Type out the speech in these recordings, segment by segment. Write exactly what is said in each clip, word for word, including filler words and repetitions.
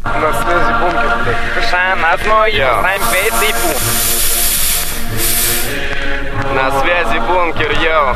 На связи бункер, блядь. На связи бункер, йоу.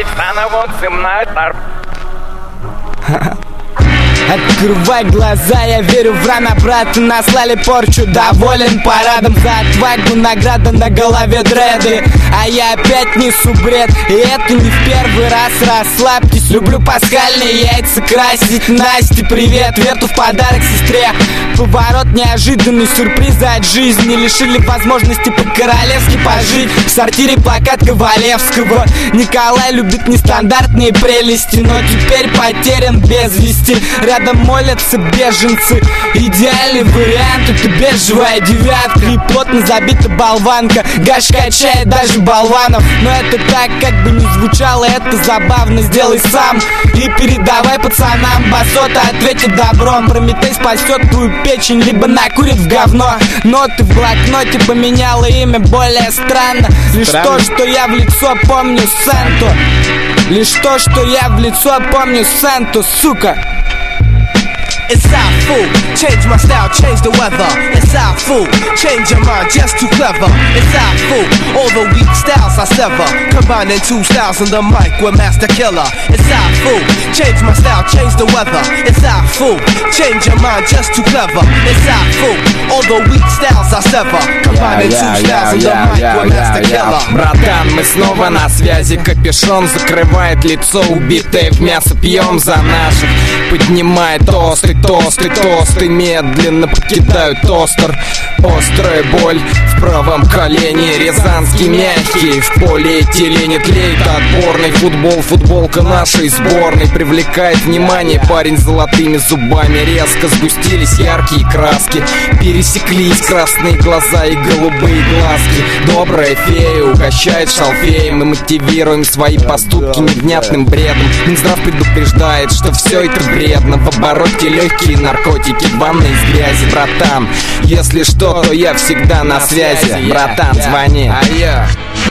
Открывай глаза, я верю в рано, брат, наслали порчу. Доволен парадом за отвагу, награда на голове дреды. А я опять несу бред, и это не в первый раз. Расслабьтесь, люблю пасхальные яйца красить. Насте привет, Верту в подарок сестре. Поворот неожиданный, сюрпризы от жизни лишили возможности по-королевски пожить. В сортире плакат Ковалевского. Николай любит нестандартные прелести, но теперь потерян без вести. Рядом молятся беженцы. Идеальный вариант — это бежевая девятка и плотно забита болванка. Гаш качает даже болванов. Но это так, как бы не звучало, это забавно. Сделай сам и передавай пацанам. Басота ответит добром. Прометей спасет твою печень, либо накурит в говно. Ноты в блокноте поменяла имя более странно. Лишь то, что я в лицо помню Санту. Лишь то, что я в лицо помню Санту, сука. It's our fool, change my style, change the weather. It's our fool, change your mind, just too clever. It's our fool, all the weak styles I sever. Combining two styles in the mic with Master Killer. It's our fool, change my style, change the weather. It's our fool, change your mind, just too clever. It's our fool, all the weak styles I sever. Combining two styles in the mic with Master Killer. Братан, мы снова на связи. Капюшон закрывает лицо, убитое в мясо. Пьем за наших, поднимает тосты. Тосты, тосты медленно покидают тостер. Острая боль в правом колене. Рязанский мягкий в полиэтилене тлеет. Отборный футбол, футболка нашей сборной привлекает внимание. Парень с золотыми зубами. Резко сгустились яркие краски. Пересеклись красные глаза и голубые глазки. Добрая фея угощает шалфеем. Мы мотивируем свои поступки невнятным бредом. Минздрав предупреждает, что все это вредно. В обороте легкие наркотики, ванны из грязи. Братан, если что, то я всегда на связи. Братан, звони. А я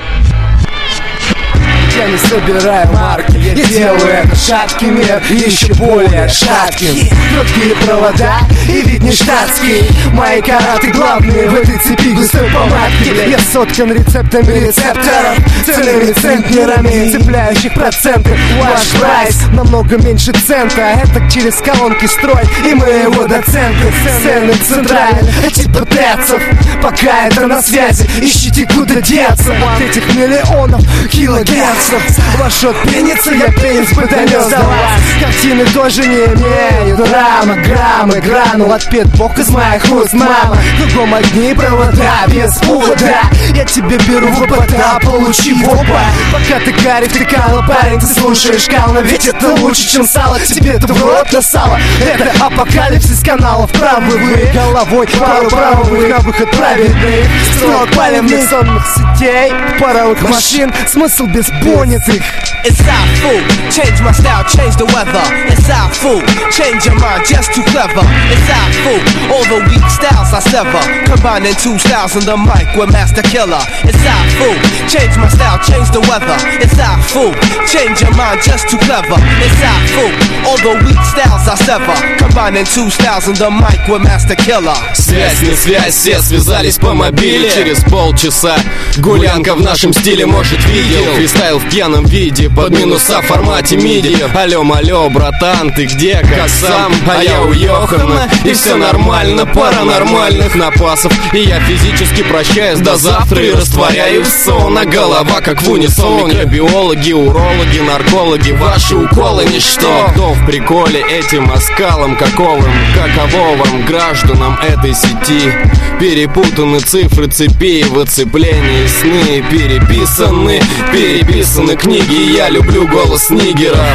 Я не собираю марки, я делаю это шаткий мир еще более шатким. Короткие провода и вид не штатский. Мои караты главные в этой цепи густой помадки. Я соткан рецептами рецепторов, цельными центнерами, цепляющих проценты. Ваш прайс намного меньше цента. Это через колонки строй и моего доцента. Сцены центральные, типа тэцев. Пока это на связи, ищите куда деться от этих миллионов килогерцев. Ваш шот пенится, я пенис бы донес до вас. Картины тоже не имеют рама, граммы, гранул отпет бог из моих уст, мама. Кругом одни провода, без повода. Я тебе беру в опыта, получи в опа. Пока ты карик, ты кала, парень, ты слушаешь кал. Но ведь это лучше, чем сало, тебе это в рот насало. Это апокалипсис каналов, правы вы головой, пару правых на выход правильный. Строк палевных сонных сетей, паровых машин, смысл без понятых. It's our fool, change my style, change the weather. It's our fool, change your mind, just too clever. It's our fool, all the weak styles I sever. Combining two styles in the mic with Master Killer. It's our fool, change my style, change the weather. It's our fool, change your mind, just too clever. It's our fool, all the weak styles I sever. Combining two styles in the mic with Master Killer. Связь, не связь, все связались по мобиле. Через полчаса гулянка в нашем стиле, может, видел. Фристайл в пьяном виде, под минуса в формате миди. Алло, алло, братан, ты где, как сам? А я у Йохана, и все нормально. Пара нормальных напасов, и я физически прощаюсь до завтра и растворяюсь в сон. А голова как в унисоне. Биологи, урологи, наркологи, ваши уколы ничто. Кто в приколе этим оскалом каковым? Каково вам, гражданам этой сети? Перепутаны цифры цепи, в оцеплении сны переписаны, переписаны книги, я люблю голос нигеров.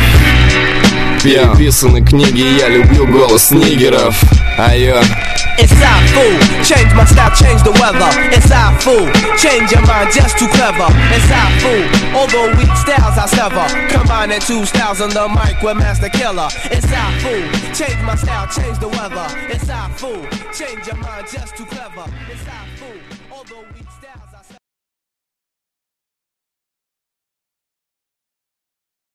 Переписаны книги, я люблю голос нигеров. Айо. It's our fool, change my style, change the weather. It's our fool, change your mind, just too clever. It's our fool, all the weak styles I sever. Combining two styles on the mic with Master Killer. It's our fool, change my style, change the weather. It's our fool, change your mind, just too clever. It's our fool, all the weak